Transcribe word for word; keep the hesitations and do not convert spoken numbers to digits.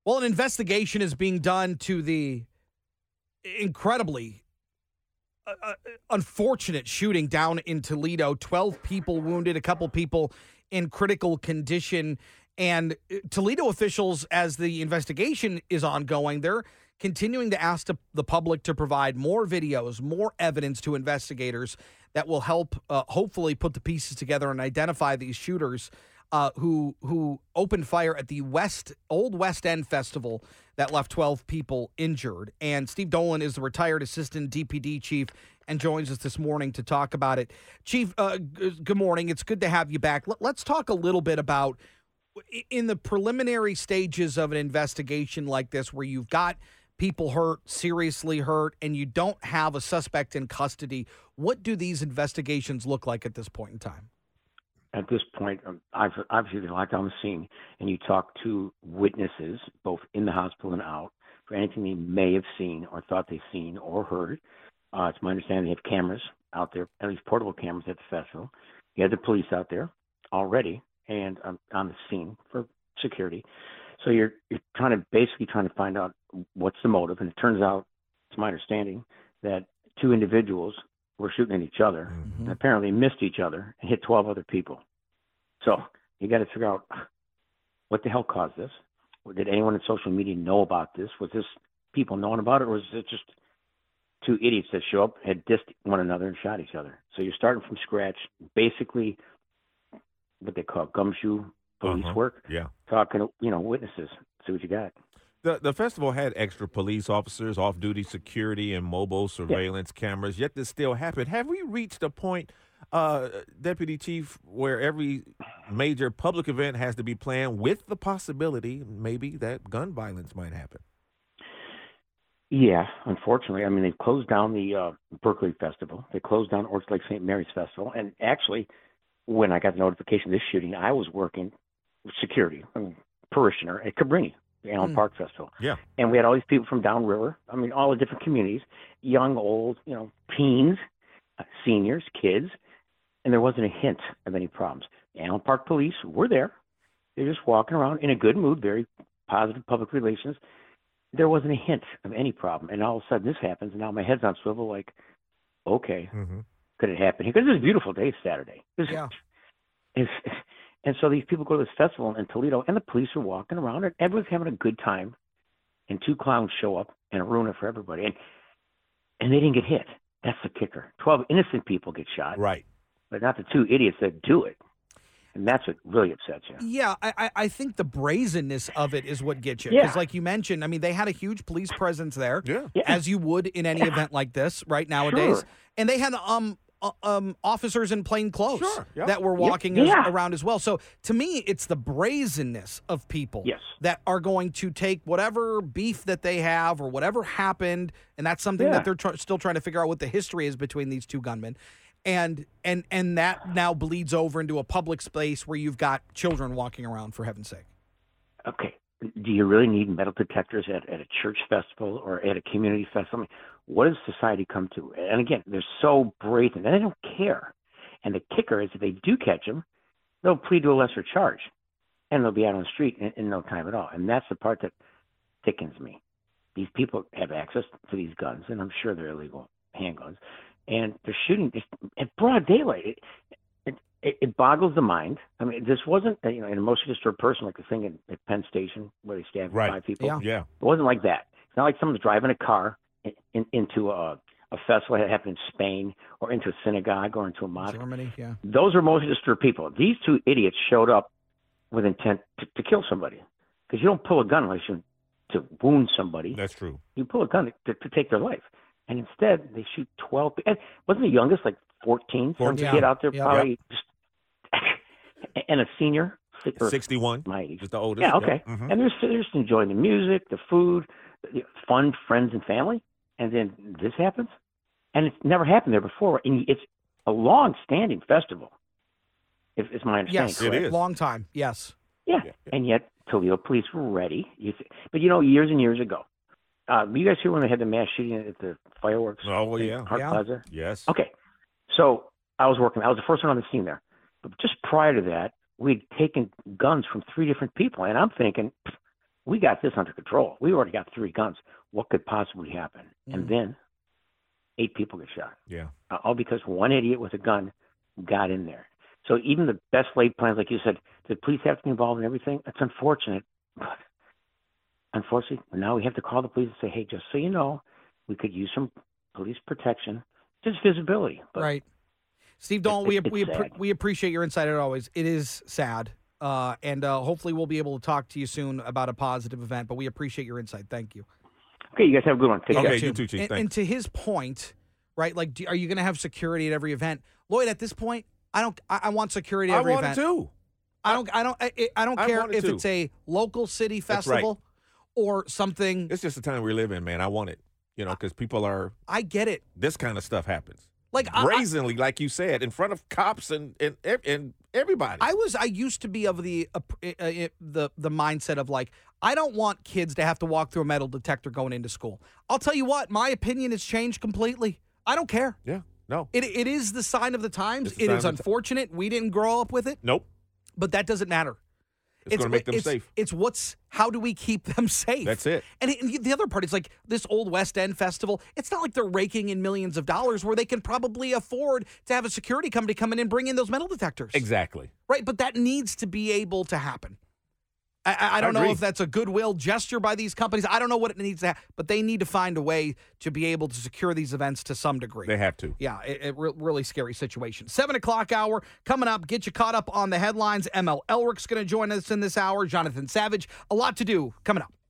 Well, an investigation is being done to the incredibly uh, uh, unfortunate shooting down in Toledo. twelve people wounded, a couple people in critical condition. And uh, Toledo officials, as the investigation is ongoing, they're continuing to ask to, the public to provide more videos, more evidence to investigators that will help uh, hopefully put the pieces together and identify these shooters uh, who who opened fire at the West Old West End Festival that left twelve people injured. And Steve Dolan is the retired assistant D P D chief and joins us this morning to talk about it. Chief, uh, g- good morning. It's good to have you back. L- let's talk a little bit about in the preliminary stages of an investigation like this, where you've got people hurt, seriously hurt, and you don't have a suspect in custody. What do these investigations look like at this point in time? At this point, um, I've obviously they're locked on the scene, and you talk to witnesses, both in the hospital and out, for anything they may have seen or thought they've seen or heard. Uh, it's my understanding they have cameras out there, at least portable cameras at the festival. You have the police out there already and um, on the scene for security. So you're you're trying to basically trying to find out what's the motive, and it turns out, it's my understanding, that two individuals were shooting at each other Mm-hmm. and apparently missed each other and hit twelve other people. So you got to figure out what the hell caused this. Did anyone in social media know about this? Was this people knowing about it, or was it just two idiots that show up, had dissed one another, and shot each other? So you're starting from scratch, basically what they call gumshoe police Uh-huh. work, Yeah. talking to, you know, witnesses, see what you got. The the festival had extra police officers, off-duty security, and mobile surveillance cameras, yet this still happened. Have we reached a point, uh, Deputy Chief, where every major public event has to be planned with the possibility, maybe, that gun violence might happen? Yeah, unfortunately. I mean, they've closed down the uh, Berkeley Festival. They closed down Orchard Lake Saint Mary's Festival. And actually, when I got the notification of this shooting, I was working with security, I mean, parishioner at Cabrini, the Allen Mm. Park Festival. Yeah. And we had all these people from downriver. I mean, all the different communities, young, old, you know, teens, uh, seniors, kids. And there wasn't a hint of any problems. The Allen Park police were there. They're just walking around in a good mood, very positive public relations. There wasn't a hint of any problem. And all of a sudden this happens, and now my head's on swivel like, okay, Mm-hmm. could it happen? Because it's a beautiful day Saturday. This Yeah. is, and so these people go to this festival in Toledo, and the police are walking around, and everyone's having a good time. And two clowns show up and ruin it for everybody. And and they didn't get hit. That's the kicker. Twelve innocent people get shot, Right. but not the two idiots that do it. And that's what really upsets you. Yeah, I, I- I think the brazenness of it is what gets you. Yeah. Because like you mentioned, I mean, they had a huge police presence there, Yeah. Yeah. as you would in any event like this right nowadays. Sure. And they had um uh, um officers in plain clothes Sure, yeah. that were Yep. walking as- Yeah. around as well. So to me, it's the brazenness of people Yes. that are going to take whatever beef that they have or whatever happened, and that's something Yeah. that they're tr- still trying to figure out what the history is between these two gunmen. And and and that now bleeds over into a public space where you've got children walking around, for heaven's sake. Okay. Do you really need metal detectors at, at a church festival or at a community festival? I mean, what does society come to? And again, they're so brazen, and they don't care. And the kicker is, if they do catch them, they'll plead to a lesser charge, and they'll be out on the street in, in no time at all. And that's the part that thickens me. These people have access to these guns, and I'm sure they're illegal handguns, and they're shooting just at broad daylight. It, it, it, it boggles the mind. I mean, this wasn't, you know, an emotionally disturbed person like the thing at, at Penn Station where they stabbed Right. five people. Yeah. Yeah. It wasn't like that. It's not like someone's driving a car in, in, into a, a festival that happened in Spain or into a synagogue or into a mosque. Germany, yeah. Those are emotionally disturbed people. These two idiots showed up with intent to, to kill somebody, because you don't pull a gun unless you to wound somebody. That's true. You pull a gun to, to take their life. And instead, they shoot twelve. And wasn't the youngest like fourteen? Some fourteen. kid out there Yeah. probably just, and a senior. or sixty-one. my age. Just the oldest. Yeah, okay. Mhm. And they're, they're just enjoying the music, the food, the fun, friends and family. And then this happens? And it's never happened there before. And it's a long-standing festival, if it's my understanding Yes, correct. It is. long time. Yes. Yeah. Yeah. And yet Toledo police were ready. You th- but, you know, years and years ago, uh, were you guys here when they had the mass shooting at the fireworks? Oh, in yeah. Hart Yeah. Plaza? Yes. Okay. So I was working. I was the first one on the scene there. But just prior to that, we'd taken guns from three different people. And I'm thinking, we got this under control. We already got three guns. What could possibly happen? Mm. And then eight people get shot. Yeah. Uh, all because one idiot with a gun got in there. So even the best laid plans, like you said, the police have to be involved in everything. It's unfortunate. But unfortunately, now we have to call the police and say, hey, just so you know, we could use some police protection, just visibility. But right. Steve Dahl, we we we appreciate your insight as always. It is sad, uh, and uh, hopefully we'll be able to talk to you soon about a positive event. But we appreciate your insight. Thank you. Okay, you guys have a good one. Take okay, care. you too, Chief. And, Thanks. and to his point, right? Like, do, are you going to have security at every event, Lloyd? At this point, I don't. I, I want security at every I want event. it too. I don't. I don't. I, I don't I care want it if too. it's a local city festival or something. It's just the time we live in, man. I want it. You know, because people are. I get it. This kind of stuff happens. Like brazenly, I, like you said, in front of cops and and and everybody. I was. I used to be of the uh, uh, the the mindset of like, I don't want kids to have to walk through a metal detector going into school. I'll tell you what, my opinion has changed completely. I don't care. Yeah, no. It it is the sign of the times. The it is of unfortunate we didn't grow up with it. Nope. But that doesn't matter. It's, it's going to make them it's, safe. It's what's how do we keep them safe? That's it. And, it, and the other part is like this old West End festival. It's not like they're raking in millions of dollars where they can probably afford to have a security company come in and bring in those metal detectors. Exactly. Right, but that needs to be able to happen. I, I, I don't I know if that's a goodwill gesture by these companies. I don't know what it needs to have, but they need to find a way to be able to secure these events to some degree. They have to. Yeah, it, it re- really scary situation. Seven o'clock hour coming up. Get you caught up on the headlines. M L Elrick's going to join us in this hour. Jonathan Savage. A lot to do coming up.